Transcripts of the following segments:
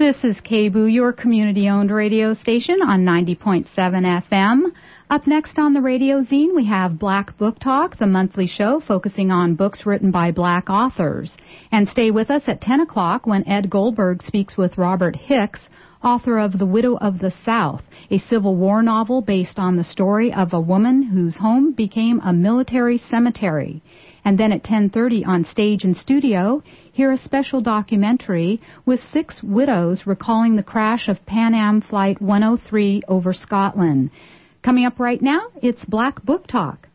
This is KBOO, your community-owned radio station on 90.7 FM. Up next on the Radio Zine, we have Black Book Talk, the monthly show focusing on books written by black authors. And stay with us at 10 o'clock when Ed Goldberg speaks with Robert Hicks, author of The Widow of the South, a Civil War novel based on the story of a woman whose home became a military cemetery. And then at 10:30 on Stage and Studio, hear a special documentary with 6 widows recalling the crash of Pan Am Flight 103 over Scotland. Coming up right now, it's Black Book Talk.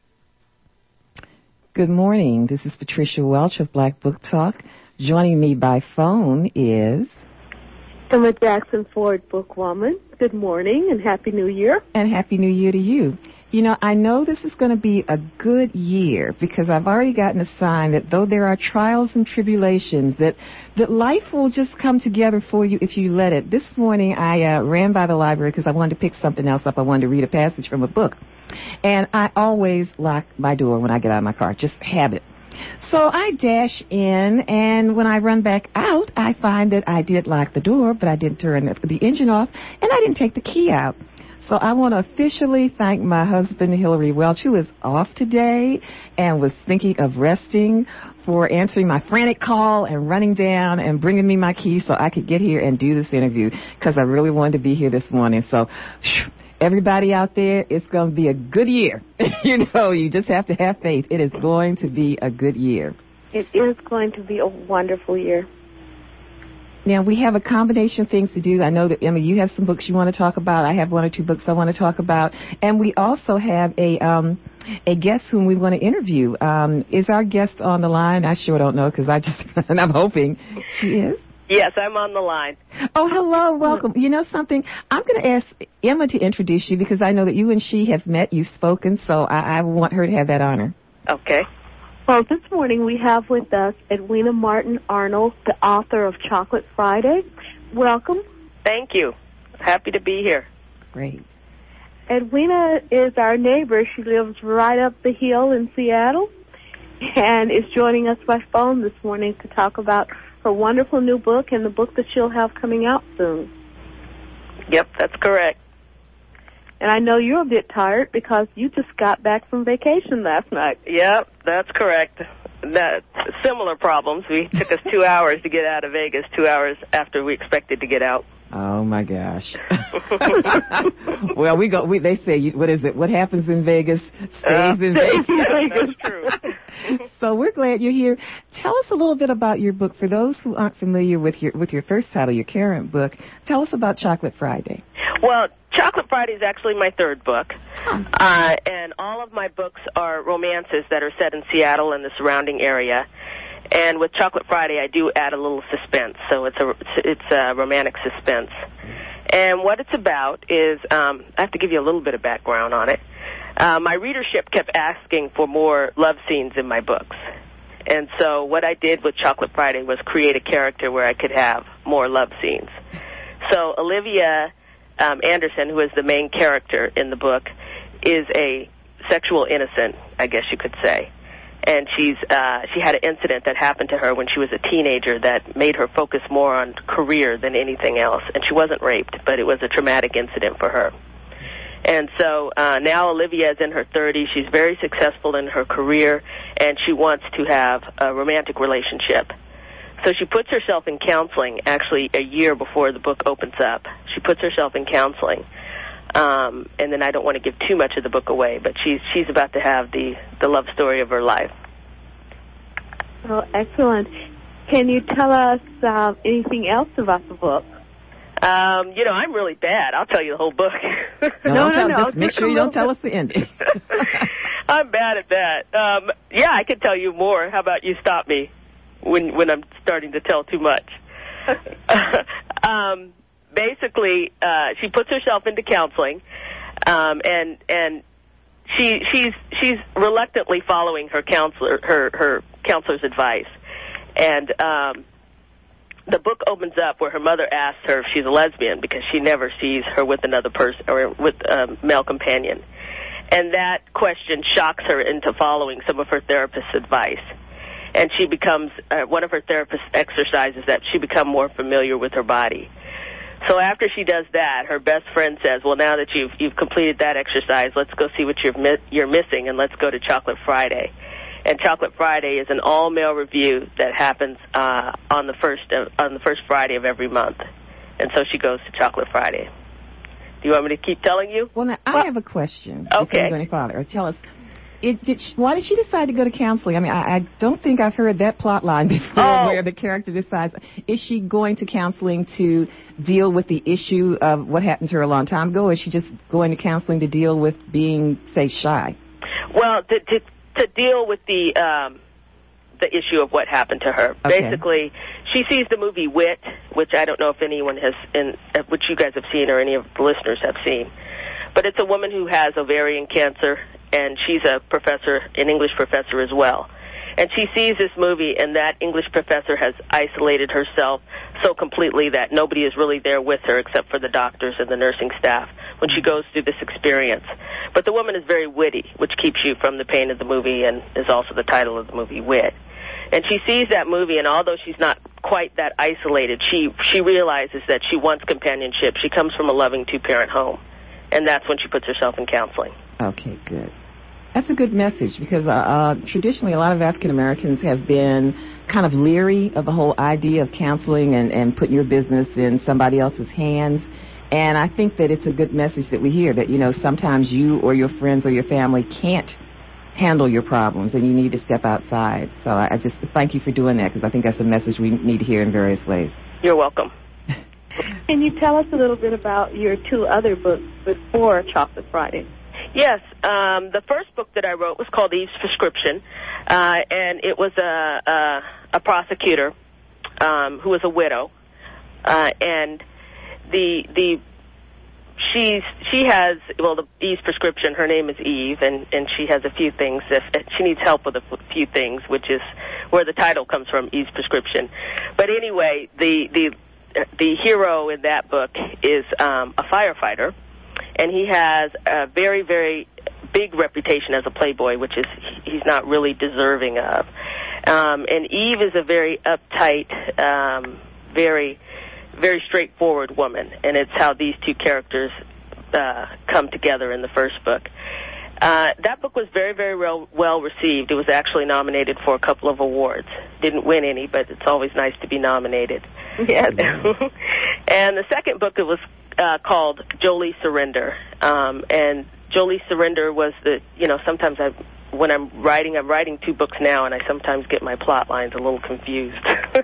Good morning. This is Patricia Welch of Black Book Talk. Joining me by phone is Emma Jackson Ford, Bookwoman. Good morning and Happy New Year. And Happy New Year to you. You know, I know this is going to be a good year because I've already gotten a sign that though there are trials and tribulations, that life will just come together for you if you let it. This morning I ran by the library because I wanted to pick something else up. I wanted to read a passage from a book. And I always lock my door when I get out of my car, just habit. So I dash in, and when I run back out, I find that I did lock the door, but I didn't turn the engine off, and I didn't take the key out. So I want to officially thank my husband, Hillary Welch, who is off today and was thinking of resting, for answering my frantic call and running down and bringing me my key so I could get here and do this interview because I really wanted to be here this morning. So everybody out there, it's going to be a good year. You know, you just have to have faith. It is going to be a good year. It is going to be a wonderful year. Now, we have a combination of things to do. I know that, Emma, you have some books you want to talk about. I have 1 or 2 books I want to talk about. And we also have a guest whom we want to interview. Is our guest on the line? I sure don't know because and I'm hoping she is. Yes, I'm on the line. Oh, hello. Welcome. You know something? I'm going to ask Emma to introduce you because I know that you and she have met, you've spoken, so I want her to have that honor. Okay. Well, this morning we have with us Edwina Martin Arnold, the author of Chocolate Friday. Welcome. Thank you. Happy to be here. Great. Edwina is our neighbor. She lives right up the hill in Seattle and is joining us by phone this morning to talk about her wonderful new book and the book that she'll have coming out soon. Yep, that's correct. And I know you're a bit tired because you just got back from vacation last night. Yep, that's correct. Similar problems. We took us 2 hours to get out of Vegas, 2 hours after we expected to get out. Oh my gosh! Well, they say, what is it? What happens in Vegas stays in Vegas. That's true. So we're glad you're here. Tell us a little bit about your book. For those who aren't familiar with your first title, your current book, tell us about Chocolate Friday. Well, Chocolate Friday is actually my 3rd book, and all of my books are romances that are set in Seattle and the surrounding area. And with Chocolate Friday, I do add a little suspense, so it's a romantic suspense. And what it's about is, I have to give you a little bit of background on it. My readership kept asking for more love scenes in my books. And so what I did with Chocolate Friday was create a character where I could have more love scenes. So Olivia Anderson, who is the main character in the book, is a sexual innocent, I guess you could say. And she had an incident that happened to her when she was a teenager that made her focus more on career than anything else. And she wasn't raped, but it was a traumatic incident for her. And so now Olivia is in her 30s. She's very successful in her career, and she wants to have a romantic relationship. So she puts herself in counseling, actually a year before the book opens up. She puts herself in counseling. And then I don't want to give too much of the book away, but she's about to have the love story of her life. Oh, excellent. Can you tell us anything else about the book? I'm really bad. I'll tell you the whole book. No. Just make sure you don't tell us the ending. I'm bad at that. Yeah, I could tell you more. How about you stop me when I'm starting to tell too much? Basically, she puts herself into counseling, and she's reluctantly following her counselor's advice, and the book opens up where her mother asks her if she's a lesbian because she never sees her with another person or with a male companion, and that question shocks her into following some of her therapist's advice. and she becomes, one of her therapist exercises that she become more familiar with her body. So after she does that, her best friend says, well, now that you've completed that exercise, let's go see what you're missing, and let's go to Chocolate Friday. And Chocolate Friday is an all-male review that happens on the first Friday of every month. And so she goes to Chocolate Friday. Do you want me to keep telling you? Well, now, I have a question. Okay. Before you go any farther. Tell us, why did she decide to go to counseling? I mean, I don't think I've heard that plot line before where the character decides. Is she going to counseling to deal with the issue of what happened to her a long time ago, or is she just going to counseling to deal with being, say, shy? Well, to deal with the issue of what happened to her. Okay. Basically, she sees the movie Wit, which I don't know if anyone has, which you guys have seen or any of the listeners have seen. But it's a woman who has ovarian cancer, and she's an English professor as well. And she sees this movie, and that English professor has isolated herself so completely that nobody is really there with her except for the doctors and the nursing staff when she goes through this experience. But the woman is very witty, which keeps you from the pain of the movie and is also the title of the movie, Wit. And she sees that movie, and although she's not quite that isolated, she realizes that she wants companionship. She comes from a loving two-parent home, and that's when she puts herself in counseling. Okay, good. That's a good message because traditionally a lot of African Americans have been kind of leery of the whole idea of counseling and putting your business in somebody else's hands. And I think that it's a good message that we hear that, you know, sometimes you or your friends or your family can't handle your problems and you need to step outside. So I just thank you for doing that because I think that's a message we need to hear in various ways. You're welcome. Can you tell us a little bit about your two other books before Chocolate Friday? Yes, the first book that I wrote was called Eve's Prescription, and it was a prosecutor who was a widow, and she has, well, the Eve's Prescription, her name is Eve, and she has a few things. She needs help with a few things, which is where the title comes from, Eve's Prescription. But anyway, the hero in that book is a firefighter, and he has a very, very big reputation as a playboy, which is he's not really deserving of. And Eve is a very uptight, very, very straightforward woman, and it's how these two characters come together in the first book. That book was very, very well received. It was actually nominated for a couple of awards. Didn't win any, but it's always nice to be nominated. Yes. And the second book, it was called Jolie Surrender. And Jolie Surrender was sometimes when I'm writing two books now, and I sometimes get my plot lines a little confused.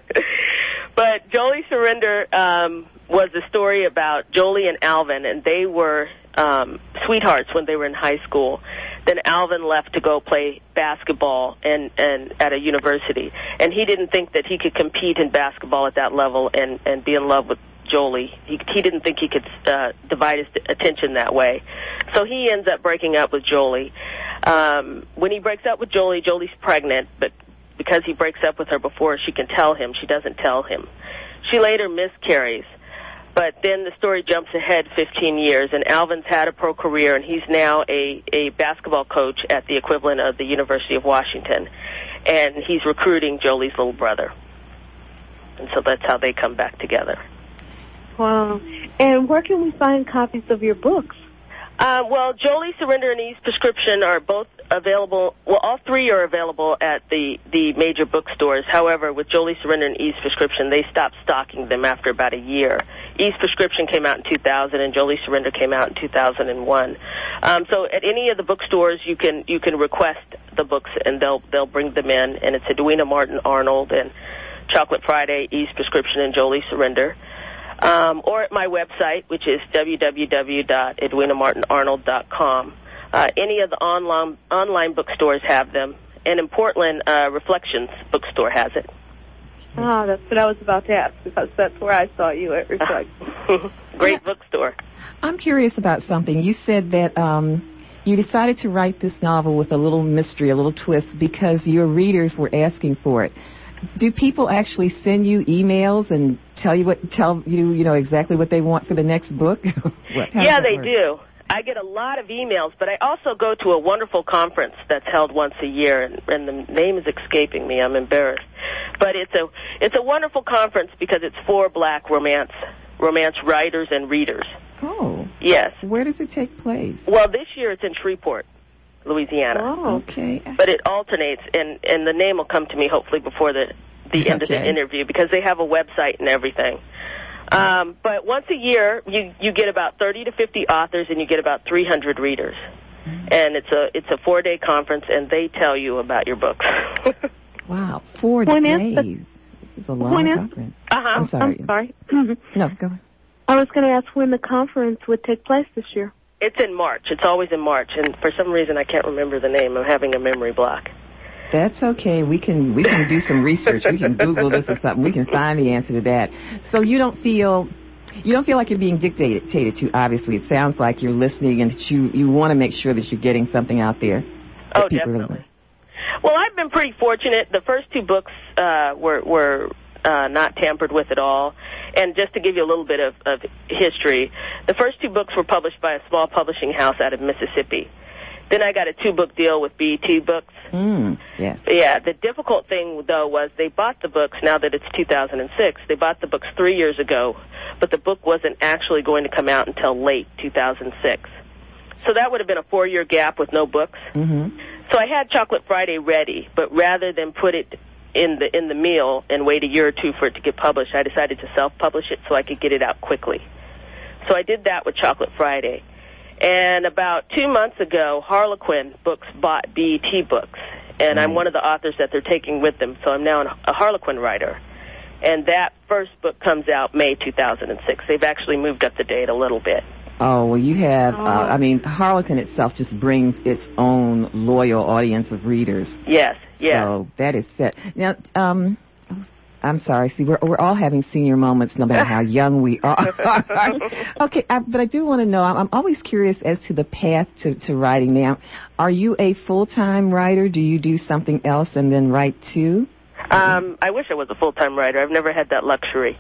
But Jolie Surrender was a story about Jolie and Alvin, and they were sweethearts when they were in high school. Then Alvin left to go play basketball and at a university, and he didn't think that he could compete in basketball at that level and be in love with Jolie. He didn't think he could divide his attention that way. So he ends up breaking up with Jolie. When he breaks up with Jolie, Jolie's pregnant, but because he breaks up with her before she can tell him, she doesn't tell him. She later miscarries. But then the story jumps ahead 15 years, and Alvin's had a pro career, and he's now a basketball coach at the equivalent of the University of Washington. And he's recruiting Jolie's little brother. And so that's how they come back together. Wow. And where can we find copies of your books? Well, Jolie Surrender and Eve's Prescription are both available. Well, all three are available at the major bookstores. However, with Jolie Surrender and Eve's Prescription, they stopped stocking them after about a year. Eve's Prescription came out in 2000, and Jolie Surrender came out in 2001. So at any of the bookstores, you can request the books, and they'll bring them in. And it's Edwina Martin Arnold and Chocolate Friday, Eve's Prescription, and Jolie Surrender. Or at my website, which is www.edwinamartinarnold.com. Any of the online bookstores have them, and in Portland, Reflections bookstore has it. Oh, that's what I was about to ask, because that's where I saw you at Reflections. Great bookstore. I'm curious about something. You said that you decided to write this novel with a little mystery, a little twist, because your readers were asking for it. Do people actually send you emails and tell you exactly what they want for the next book? Yeah, they do. I get a lot of emails, but I also go to a wonderful conference that's held once a year, and the name is escaping me. I'm embarrassed. But it's a wonderful conference because it's for black romance writers and readers. Oh. Yes. Where does it take place? Well, this year it's in Shreveport, Louisiana. Oh, okay. But it alternates, and the name will come to me hopefully before the end of the interview because they have a website and everything. But once a year, you get about 30 to 50 authors, and you get about 300 readers. And it's a 4-day conference, and they tell you about your books. Wow, 4 days. This is a long conference. Uh-huh. I'm sorry. No, go ahead. I was going to ask when the conference would take place this year. It's in March. It's always in March, and for some reason I can't remember the name. I'm having a memory block. That's okay. We can do some research. We can Google this or something. We can find the answer to that. So you don't feel like you're being dictated to. Obviously, it sounds like you're listening and that you want to make sure that you're getting something out there. Oh, definitely. Well, I've been pretty fortunate. The first 2 books were not tampered with at all. And just to give you a little bit of history, the first 2 books were published by a small publishing house out of Mississippi. Then I got a 2-book deal with BET Books. Yes. Yeah, the difficult thing, though, was they bought the books, now that it's 2006, they bought the books 3 years ago, but the book wasn't actually going to come out until late 2006. So that would have been a 4-year gap with no books. Mm-hmm. So I had Chocolate Friday ready, but rather than put it in the mail and wait a year or 2 for it to get published, I decided to self-publish it so I could get it out quickly. So I did that with Chocolate Friday. And about 2 months ago, Harlequin Books bought BET Books, and I'm one of the authors that they're taking with them, so I'm now a Harlequin writer. And that first book comes out May 2006. They've actually moved up the date a little bit. Oh, well, you have, Harlequin itself just brings its own loyal audience of readers. Yes, yes. So that is set. Now, I'm sorry. See, we're all having senior moments, no matter how young we are. Okay, but I do want to know. I'm always curious as to the path to writing. Now, are you a full-time writer? Do you do something else and then write too? I wish I was a full-time writer. I've never had that luxury.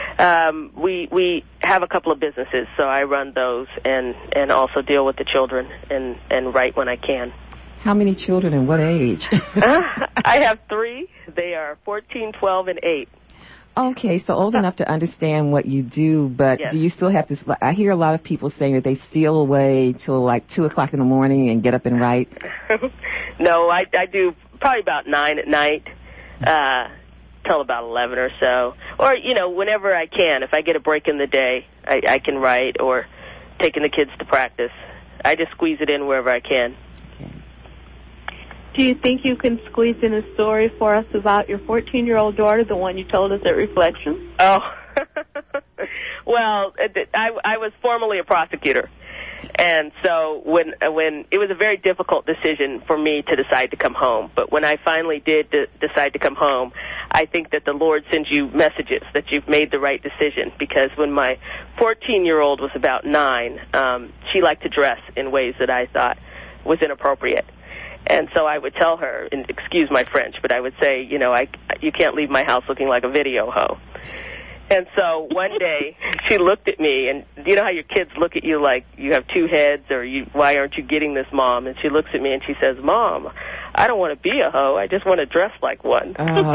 We have a couple of businesses, so I run those and also deal with the children and write when I can. How many children and what age? I have 3. They are 14, 12, and 8. Okay, so old enough to understand what you do, but do you still have to... I hear a lot of people saying that they steal away till like 2 o'clock in the morning and get up and write. No, I do probably about 9 at night till about 11 or so. Or, whenever I can. If I get a break in the day, I can write, or taking the kids to practice. I just squeeze it in wherever I can. Do you think you can squeeze in a story for us about your 14-year-old daughter, the one you told us at Reflections? Oh, well, I was formerly a prosecutor, and so when it was a very difficult decision for me to decide to come home. But when I finally did decide to come home, I think that the Lord sends you messages that you've made the right decision. Because when my 14-year-old was about 9, she liked to dress in ways that I thought was inappropriate. And so I would tell her, and excuse my French, but I would say, you can't leave my house looking like a video hoe. And so one day she looked at me, and you know how your kids look at you like you have 2 heads, or why aren't you getting this, Mom? And she looks at me and she says, Mom, I don't want to be a hoe. I just want to dress like one.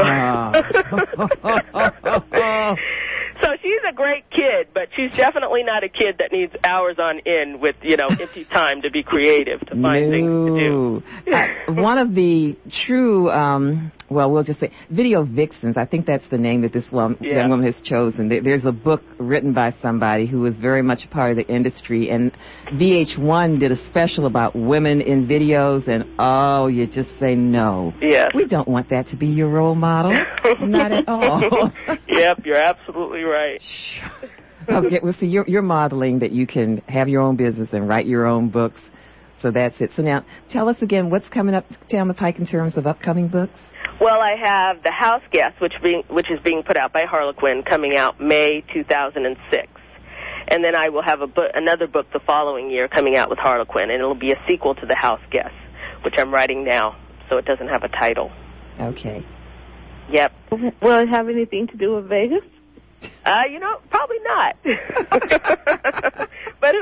So she's a great kid, but she's definitely not a kid that needs hours on end with, empty time to be creative, to find things to do. One of the true, we'll just say, video vixens, I think that's the name that this young woman has chosen. There's a book written by somebody who was very much a part of the industry, and VH1 did a special about women in videos, and you just say no. Yes. We don't want that to be your role model. Not at all. Yep, you're absolutely right. Okay, well, see, you're modeling that you can have your own business and write your own books. So that's it. So now, tell us again, what's coming up down the pike in terms of upcoming books? Well, I have The House Guest, which is being put out by Harlequin, coming out May 2006. And then I will have another book the following year coming out with Harlequin, and it'll be a sequel to The House Guest, which I'm writing now, so it doesn't have a title. Okay. Yep. Will it have anything to do with Vegas? Probably not. But who knows?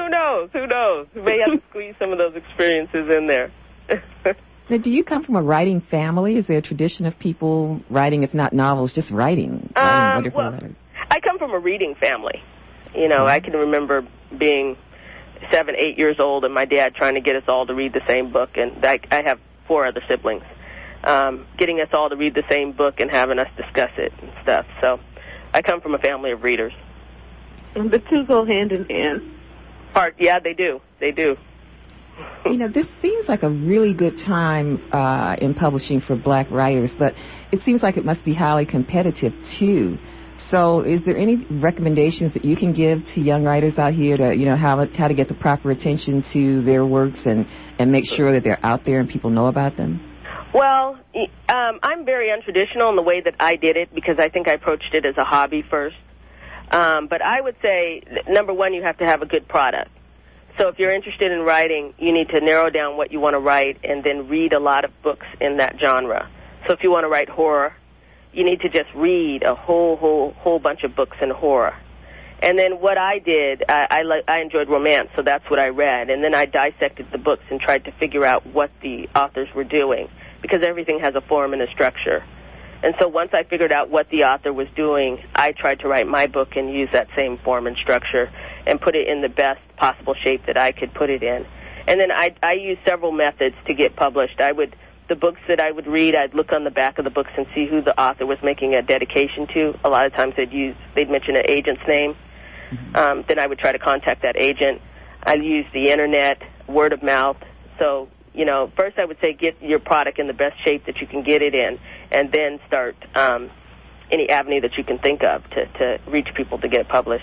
Who knows? We may have to squeeze some of those experiences in there. Now, do you come from a writing family? Is there a tradition of people writing, if not novels, just writing wonderful letters? I come from a reading family. You know, I can remember being 7, 8 years old and my dad trying to get us all to read the same book. And I have 4 other siblings. Getting us all to read the same book and having us discuss it and stuff. So I come from a family of readers. And the two go hand in hand. Yeah, they do. They do. You know, this seems like a really good time in publishing for black writers, but it seems like it must be highly competitive, too. So is there any recommendations that you can give to young writers out here to, you know, how to get the proper attention to their works and make sure that they're out there and people know about them? Well, I'm very untraditional in the way that I did it because I think I approached it as a hobby first. But I would say, number one, you have to have a good product. So if you're interested in writing, you need to narrow down what you want to write and then read a lot of books in that genre. So if you want to write horror, you need to just read a whole bunch of books in horror. And then what I did, I enjoyed romance, so that's what I read. And then I dissected the books and tried to figure out what the authors were doing because everything has a form and a structure. And so once I figured out what the author was doing, I tried to write my book and use that same form and structure and put it in the best possible shape that I could put it in. And then I used several methods to get published. The books that I would read, I'd look on the back of the books and see who the author was making a dedication to. A lot of times they'd mention an agent's name. Then I would try to contact that agent. I'd use the internet, word of mouth. So, you know, first I would say get your product in the best shape that you can get it in, and then start any avenue that you can think of to reach people to get it published.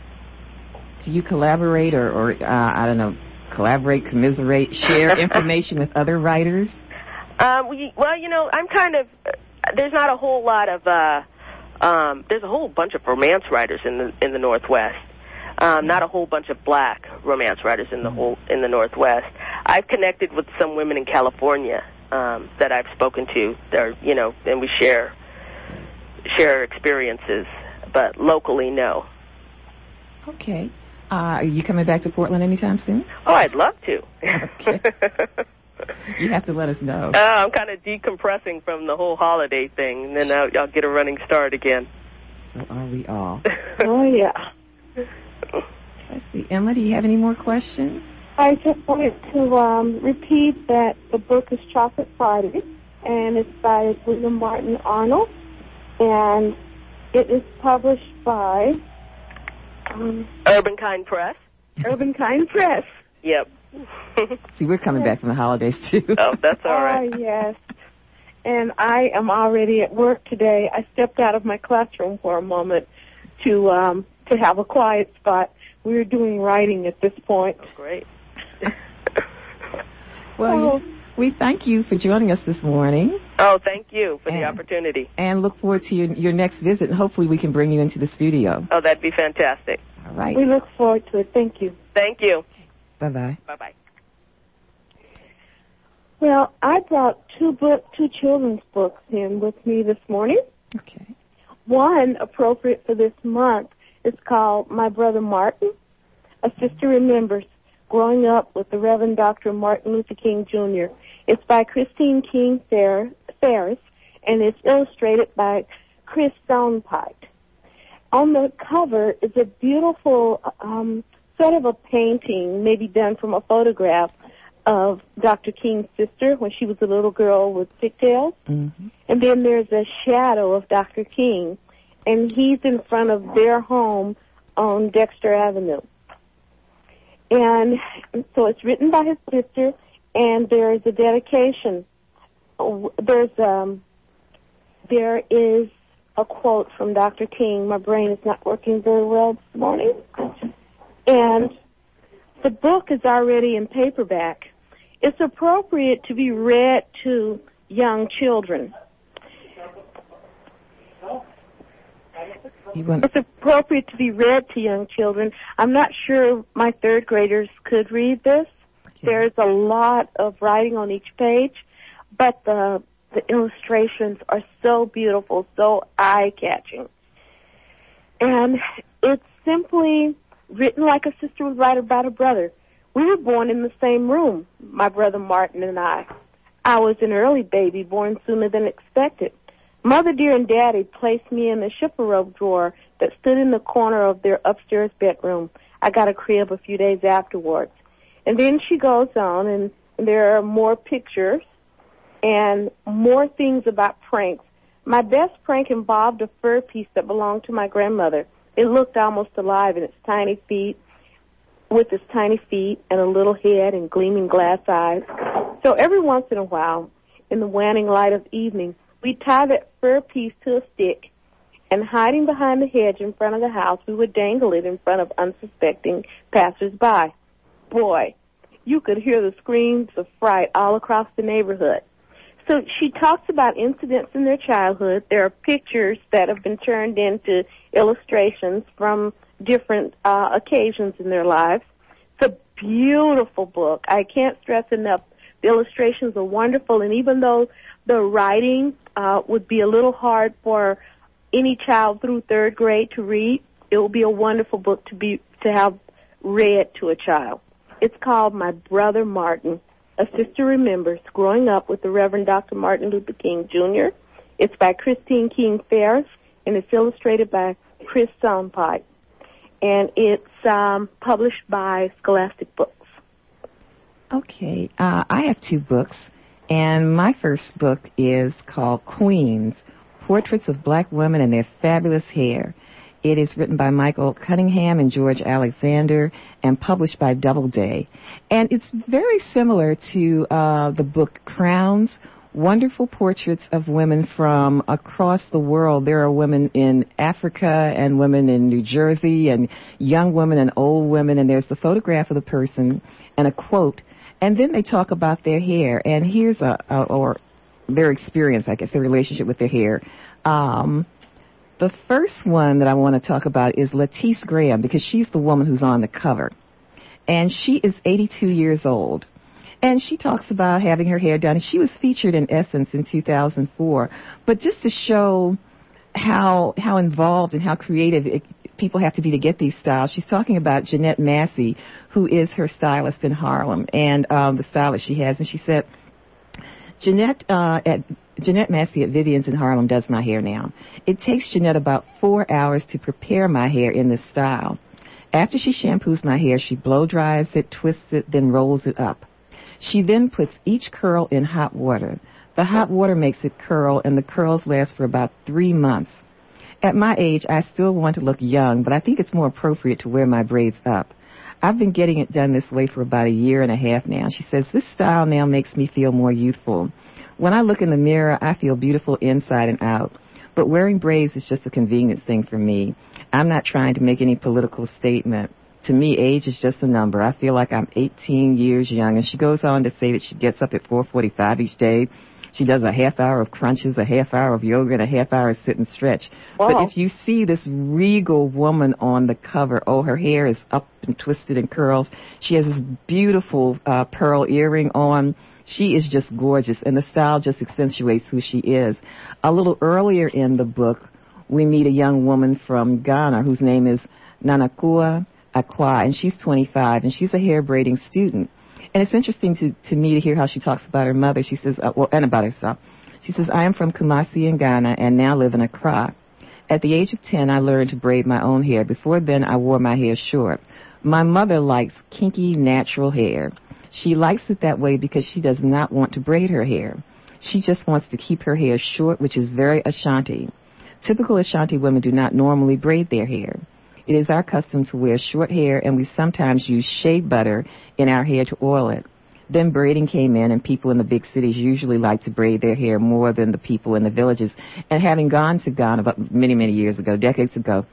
Do you collaborate or I don't know, collaborate, commiserate, share information with other writers? Well, you know, I'm kind of, there's not a whole lot of, there's a whole bunch of romance writers in the Northwest. Not a whole bunch of black romance writers in the Northwest. I've connected with some women in California that I've spoken to. They're, you know, and we share experiences, but locally, no. Okay. Are you coming back to Portland anytime soon? Oh, I'd love to. Okay. You have to let us know. I'm kind of decompressing from the whole holiday thing, and then I'll get a running start again. So are we all. Oh, yeah. Let's see. Emma, do you have any more questions? I just wanted to repeat that the book is Chocolate Friday, and it's by William Martin Arnold, and it is published by Urban Kind Press. Urban Kind Press. Yep. See, we're coming back from the holidays, too. Oh, that's all right. Oh, yes. And I am already at work today. I stepped out of my classroom for a moment to have a quiet spot. We're doing writing at this point. Oh, great. Well, we thank you for joining us this morning. Oh, thank you for the opportunity. And look forward to your next visit, and hopefully we can bring you into the studio. Oh, that'd be fantastic. All right. We look forward to it. Thank you. Thank you. Bye-bye. Bye-bye. Well, I brought two children's books in with me this morning. Okay. One, appropriate for this month, is called My Brother Martin, A Sister Remembers, Growing Up with the Reverend Dr. Martin Luther King, Jr. It's by Christine King Ferris, and it's illustrated by Chris Stonepike. On the cover is a beautiful sort of a painting, maybe done from a photograph, of Dr. King's sister when she was a little girl with pigtails. Mm-hmm. And then there's a shadow of Dr. King, and he's in front of their home on Dexter Avenue. And so it's written by his sister, and there is a dedication. There is a quote from Dr. King. My brain is not working very well this morning. And the book is already in paperback. It's appropriate to be read to young children. It's appropriate to be read to young children. I'm not sure my third graders could read this. Okay. There's a lot of writing on each page, but the illustrations are so beautiful, so eye-catching. And it's simply written like a sister would write about a brother. We were born in the same room, my brother Martin and I. I was an early baby, born sooner than expected. Mother dear and Daddy placed me in the chiffon drawer that stood in the corner of their upstairs bedroom. I got a crib a few days afterwards. And then she goes on, and there are more pictures and more things about pranks. My best prank involved a fur piece that belonged to my grandmother. It looked almost alive in its tiny feet, with its tiny feet and a little head and gleaming glass eyes. So every once in a while, in the waning light of evening, we'd tie that fur piece to a stick, and hiding behind the hedge in front of the house, we would dangle it in front of unsuspecting passers-by. Boy, you could hear the screams of fright all across the neighborhood. So she talks about incidents in their childhood. There are pictures that have been turned into illustrations from different occasions in their lives. It's a beautiful book. I can't stress enough. The illustrations are wonderful, and even though the writing would be a little hard for any child through third grade to read, it will be a wonderful book to have read to a child. It's called My Brother Martin, A Sister Remembers, Growing Up with the Reverend Dr. Martin Luther King, Jr. It's by Christine King Ferris, and it's illustrated by Chris Sonpike. And it's published by Scholastic Books. Okay, I have two books, and my first book is called Queens, Portraits of Black Women and Their Fabulous Hair. It is written by Michael Cunningham and George Alexander and published by Doubleday. And it's very similar to the book Crowns, wonderful portraits of women from across the world. There are women in Africa and women in New Jersey and young women and old women, and there's the photograph of the person and a quote. And then they talk about their hair, and here's or their experience, I guess, their relationship with their hair. The first one that I want to talk about is Lattice Graham, because she's the woman who's on the cover. And she is 82 years old. And she talks about having her hair done. She was featured in Essence in 2004. But just to show how involved and how creative people have to be to get these styles, she's talking about Jeanette Massey, who is her stylist in Harlem, and the stylist she has. And she said, Jeanette Massey at Vivian's in Harlem does my hair now. It takes Jeanette about 4 hours to prepare my hair in this style. After she shampoos my hair, she blow dries it, twists it, then rolls it up. She then puts each curl in hot water. The hot water makes it curl, and the curls last for about 3 months. At my age, I still want to look young, but I think it's more appropriate to wear my braids up. I've been getting it done this way for about 1.5 years now. She says, this style now makes me feel more youthful. When I look in the mirror, I feel beautiful inside and out. But wearing braids is just a convenience thing for me. I'm not trying to make any political statement. To me, age is just a number. I feel like I'm 18 years young. And she goes on to say that she gets up at 4:45 each day. She does a half hour of crunches, a half hour of yoga, and a half hour of sit and stretch. Wow. But if you see this regal woman on the cover, her hair is up and twisted in curls. She has this beautiful pearl earring on. She is just gorgeous, and the style just accentuates who she is. A little earlier in the book, we meet a young woman from Ghana whose name is Nanakua Akwa, and she's 25, and she's a hair braiding student. And it's interesting to me to hear how she talks about her mother. She says, and about herself. She says, I am from Kumasi in Ghana and now live in Accra. At the age of 10, I learned to braid my own hair. Before then, I wore my hair short. My mother likes kinky, natural hair. She likes it that way because she does not want to braid her hair. She just wants to keep her hair short, which is very Ashanti. Typical Ashanti women do not normally braid their hair. It is our custom to wear short hair, and we sometimes use shea butter in our hair to oil it. Then braiding came in, and people in the big cities usually like to braid their hair more than the people in the villages. And having gone to Ghana about many, many years ago, decades ago,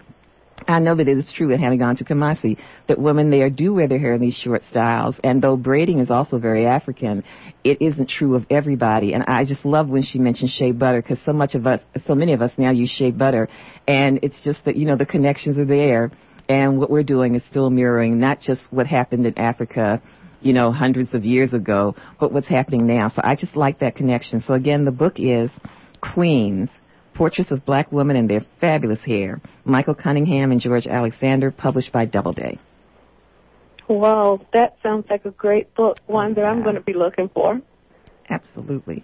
I know that it is true, and having gone to Kumasi, that women there do wear their hair in these short styles. And though braiding is also very African, it isn't true of everybody. And I just love when she mentioned shea butter, because so many of us now use shea butter. And it's just that, the connections are there. And what we're doing is still mirroring not just what happened in Africa, hundreds of years ago, but what's happening now. So I just like that connection. So again, the book is Queens, Portraits of Black Women and Their Fabulous Hair. Michael Cunningham and George Alexander, published by Doubleday. Well, that sounds like a great book, one that I'm going to be looking for. Absolutely.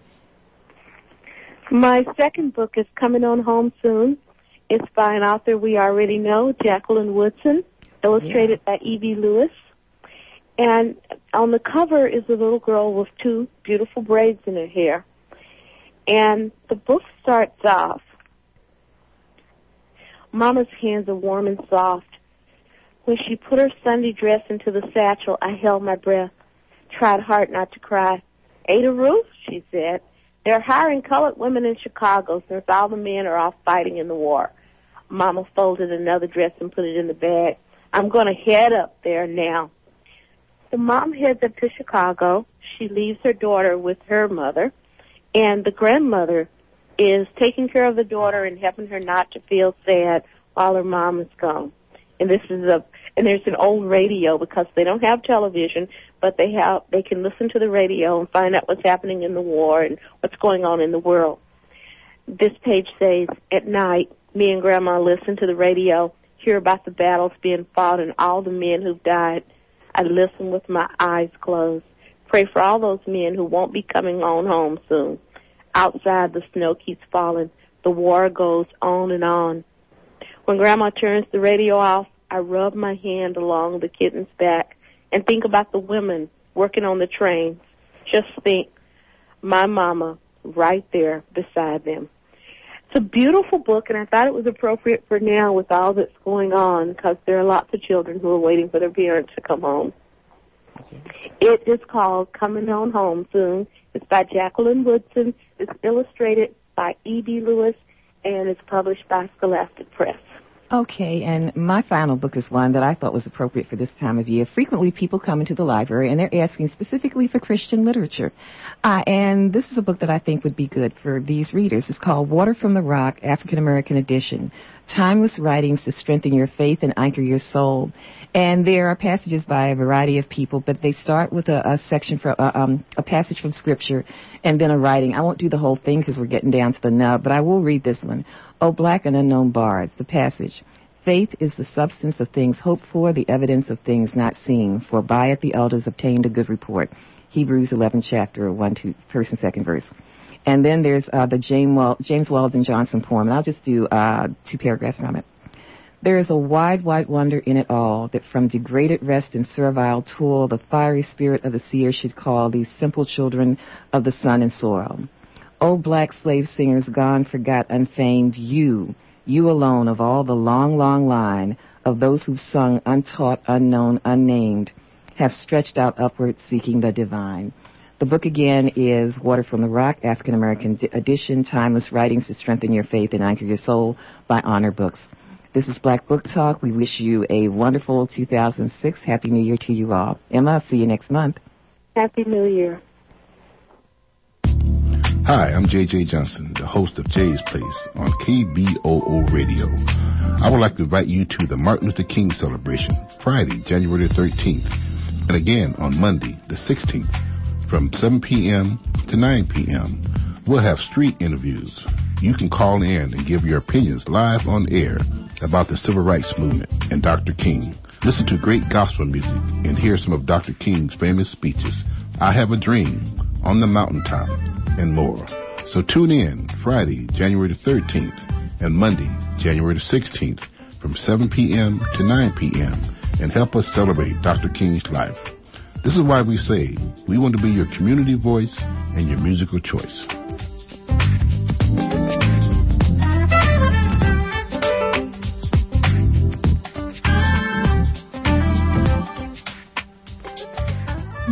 My second book is coming on home soon. It's by an author we already know, Jacqueline Woodson, illustrated by E.B. Lewis. And on the cover is a little girl with two beautiful braids in her hair. And the book starts off, Mama's hands are warm and soft. When she put her Sunday dress into the satchel, I held my breath, tried hard not to cry. Ada Ruth, she said, they're hiring colored women in Chicago since all the men are off fighting in the war. Mama folded another dress and put it in the bag. I'm going to head up there now. The mom heads up to Chicago. She leaves her daughter with her mother, and the grandmother is taking care of the daughter and helping her not to feel sad while her mom is gone. And there's an old radio because they don't have television, but they can listen to the radio and find out what's happening in the war and what's going on in the world. This page says, at night, me and Grandma listen to the radio, hear about the battles being fought and all the men who've died. I listen with my eyes closed. Pray for all those men who won't be coming on home soon. Outside, the snow keeps falling. The war goes on and on. When Grandma turns the radio off, I rub my hand along the kitten's back and think about the women working on the trains. Just think, my mama right there beside them. It's a beautiful book, and I thought it was appropriate for now with all that's going on because there are lots of children who are waiting for their parents to come home. It is called Coming On Home Soon. It's by Jacqueline Woodson. It's illustrated by E.B. Lewis, and it's published by Scholastic Press. Okay, and my final book is one that I thought was appropriate for this time of year. Frequently, people come into the library, and they're asking specifically for Christian literature. And this is a book that I think would be good for these readers. It's called Water from the Rock, African American Edition. Timeless writings to strengthen your faith and anchor your soul. And there are passages by a variety of people, but they start with a section from a passage from Scripture and then a writing. I won't do the whole thing because we're getting down to the nub, but I will read this one. O black and unknown bards, the passage. Faith is the substance of things hoped for, the evidence of things not seen. For by it the elders obtained a good report. Hebrews 11, chapter 1, 2, first and second verse. And then there's the James Weldon Johnson poem, and I'll just do 2 paragraphs from it. There is a wide, wide wonder in it all, that from degraded rest and servile toil, the fiery spirit of the seer should call these simple children of the sun and soil. O black slave singers gone, forgot, unfamed, you alone of all the long, long line of those who've sung untaught, unknown, unnamed, have stretched out upward seeking the divine. The book again is Water from the Rock, African American Edition, Timeless Writings to Strengthen Your Faith and Anchor Your Soul by Honor Books. This is Black Book Talk. We wish you a wonderful 2006. Happy New Year to you all. Emma, I'll see you next month. Happy New Year. Hi, I'm J.J. Johnson, the host of Jay's Place on KBOO Radio. I would like to invite you to the Martin Luther King celebration, Friday, January 13th, and again on Monday, the 16th, from 7 p.m. to 9 p.m. We'll have street interviews. You can call in and give your opinions live on air about the Civil Rights Movement and Dr. King. Listen to great gospel music and hear some of Dr. King's famous speeches, I Have a Dream, On the Mountaintop, and more. So tune in Friday, January the 13th, and Monday, January the 16th, from 7 p.m. to 9 p.m., and help us celebrate Dr. King's life. This is why we say we want to be your community voice and your musical choice.